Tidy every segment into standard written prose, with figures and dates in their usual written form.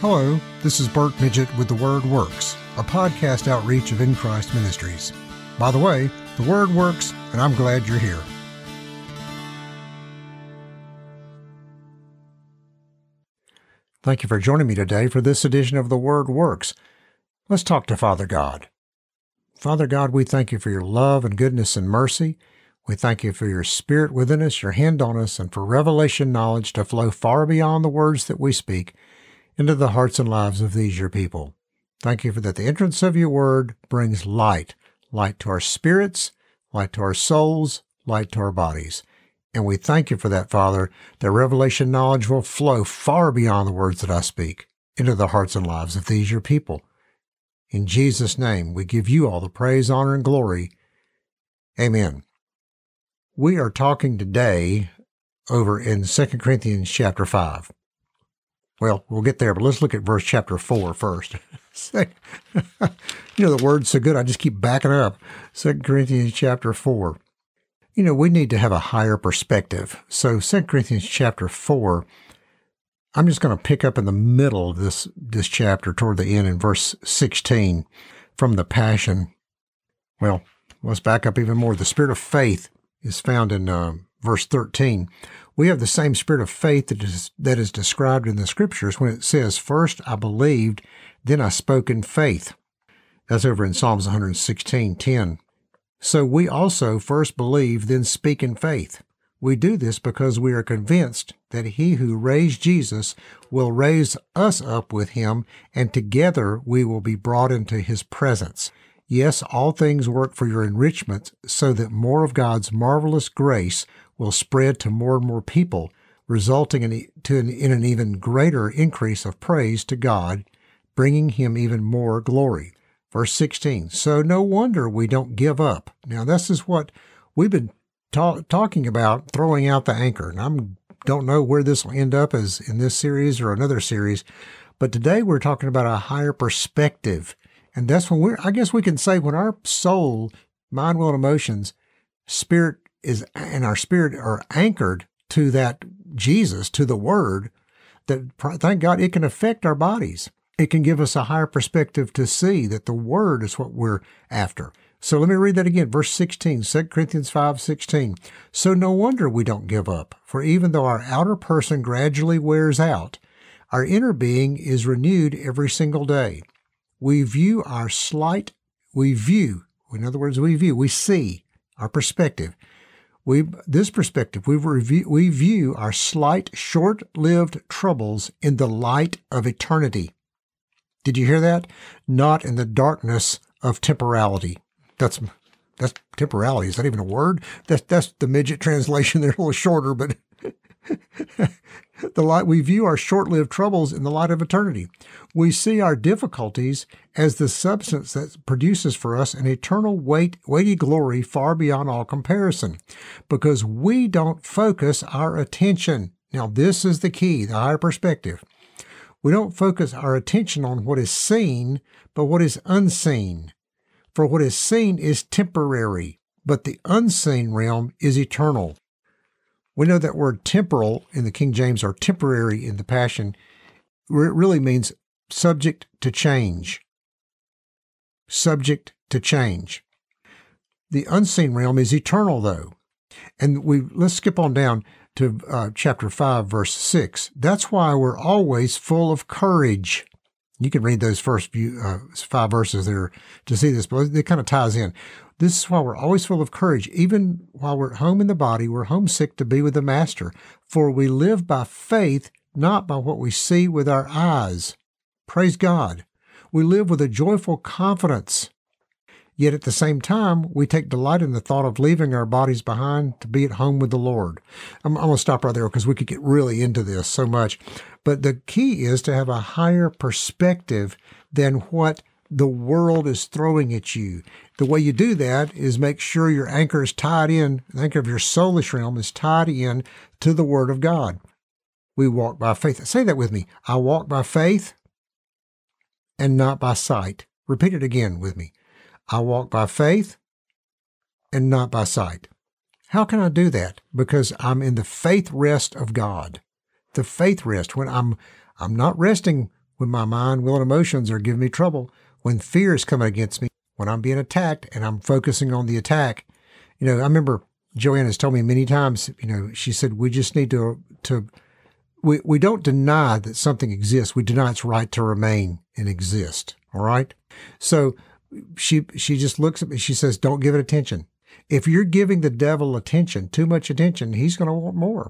Hello, this is Bert Midget with The Word Works, a podcast outreach of In Christ Ministries. By the way, The Word works, and I'm glad you're here. Thank you for joining me today for this edition of The Word Works. Let's talk to Father God. Father God, we thank you for your love and goodness and mercy. We thank you for your Spirit within us, your hand on us, and for revelation knowledge to flow far beyond the words that we speak into the hearts and lives of these your people. Thank you for that the entrance of your word brings light to our spirits, light to our souls, light to our bodies. And we thank you for that, Father, that revelation knowledge will flow far beyond the words that I speak into the hearts and lives of these your people. In Jesus' name, we give you all the praise, honor, and glory. Amen. We are talking today over in 2 Corinthians chapter 5. Well, we'll get there, but let's look at verse chapter 4 first. The word's so good, I just keep backing up. 2 Corinthians chapter 4. We need to have a higher perspective. So 2 Corinthians chapter 4, I'm just going to pick up in the middle of this chapter toward the end in verse 16 from the Passion. Well, let's back up even more. The spirit of faith is found in verse 13. We have the same spirit of faith that is described in the Scriptures when it says, "First I believed, then I spoke in faith." That's over in Psalms 116:10. So we also first believe, then speak in faith. We do this because we are convinced that he who raised Jesus will raise us up with him, and together we will be brought into his presence. Yes, all things work for your enrichment so that more of God's marvelous grace will spread to more and more people, resulting in an even greater increase of praise to God, bringing him even more glory. Verse 16, so no wonder we don't give up. Now, this is what we've been talking about, throwing out the anchor. And I don't know where this will end up as in this series or another series, but today we're talking about a higher perspective. And that's when I guess we can say when our soul, mind, will, and emotions, spirit and our spirit are anchored to that Jesus, to the Word, that thank God it can affect our bodies. It can give us a higher perspective to see that the Word is what we're after. So let me read that again, verse 16, 2 Corinthians 5:16. So no wonder we don't give up, for even though our outer person gradually wears out, our inner being is renewed every single day. We see our perspective. We view our slight, short-lived troubles in the light of eternity. Did you hear that? Not in the darkness of temporality. That's temporality. Is that even a word? That's the midget translation. They're a little shorter, but we view our short-lived troubles in the light of eternity. We see our difficulties as the substance that produces for us an eternal weighty glory far beyond all comparison, because we don't focus our attention. Now, this is the key, the higher perspective. We don't focus our attention on what is seen, but what is unseen. For what is seen is temporary, but the unseen realm is eternal. We know that word temporal in the King James or temporary in the Passion, where it really means subject to change. Subject to change. The unseen realm is eternal, though. And let's skip on down to chapter 5, verse 6. That's why we're always full of courage. You can read those first few 5 verses there to see this, but it kind of ties in. This is why we're always full of courage. Even while we're at home in the body, we're homesick to be with the Master. For we live by faith, not by what we see with our eyes. Praise God. We live with a joyful confidence. Yet at the same time, we take delight in the thought of leaving our bodies behind to be at home with the Lord. I'm going to stop right there because we could get really into this so much. But the key is to have a higher perspective than what the world is throwing at you. The way you do that is make sure your anchor is tied in, the anchor of your soulish realm is tied in to the Word of God. We walk by faith. Say that with me. I walk by faith and not by sight. Repeat it again with me. I walk by faith and not by sight. How can I do that? Because I'm in the faith rest of God. The faith rest, when I'm not resting when my mind, will, and emotions are giving me trouble, when fear is coming against me, when I'm being attacked and I'm focusing on the attack. I remember Joanne has told me many times, she said, we just need we don't deny that something exists. We deny its right to remain and exist. All right. So she just looks at me. She says, don't give it attention. If you're giving the devil attention, too much attention, he's going to want more.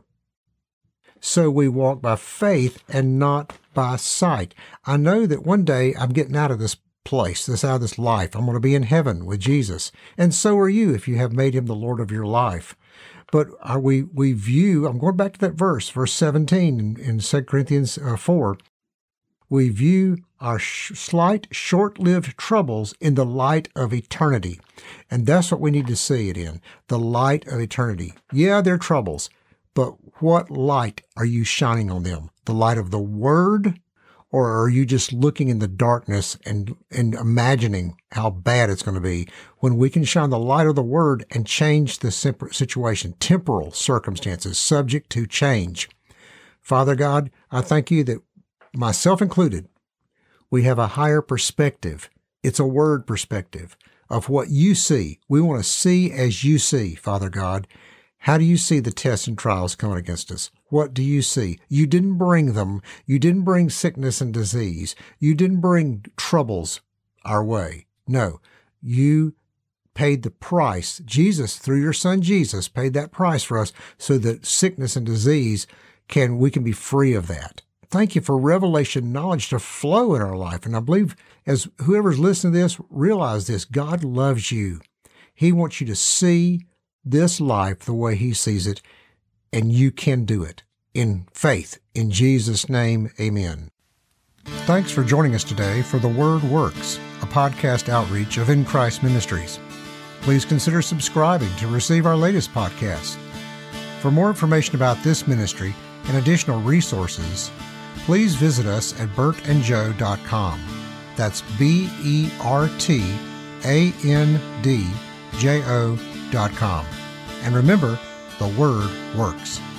So we walk by faith and not by sight. I know that one day I'm getting out of this place, out of this life. I'm going to be in heaven with Jesus. And so are you if you have made him the Lord of your life. But we view, I'm going back to that verse 17 in 2 Corinthians 4. We view our slight, short-lived troubles in the light of eternity. And that's what we need to see it in, the light of eternity. Yeah, they're troubles, but what light are you shining on them? The light of the Word? Or are you just looking in the darkness and imagining how bad it's going to be, when we can shine the light of the Word and change the situation, temporal circumstances, subject to change? Father God, I thank you that, myself included, we have a higher perspective. It's a Word perspective of what you see. We want to see as you see, Father God. How do you see the tests and trials coming against us? What do you see? You didn't bring them. You didn't bring sickness and disease. You didn't bring troubles our way. No, you paid the price. Jesus, through your Son Jesus, paid that price for us so that sickness and disease we can be free of that. Thank you for revelation knowledge to flow in our life. And I believe as whoever's listening to this, realize this: God loves you. He wants you to see this life the way he sees it, and you can do it in faith. In Jesus' name, amen. Thanks for joining us today for The Word Works, a podcast outreach of In Christ Ministries. Please consider subscribing to receive our latest podcasts. For more information about this ministry and additional resources, please visit us at bertandjoe.com. That's BERTANDJO.com. And remember, the Word works.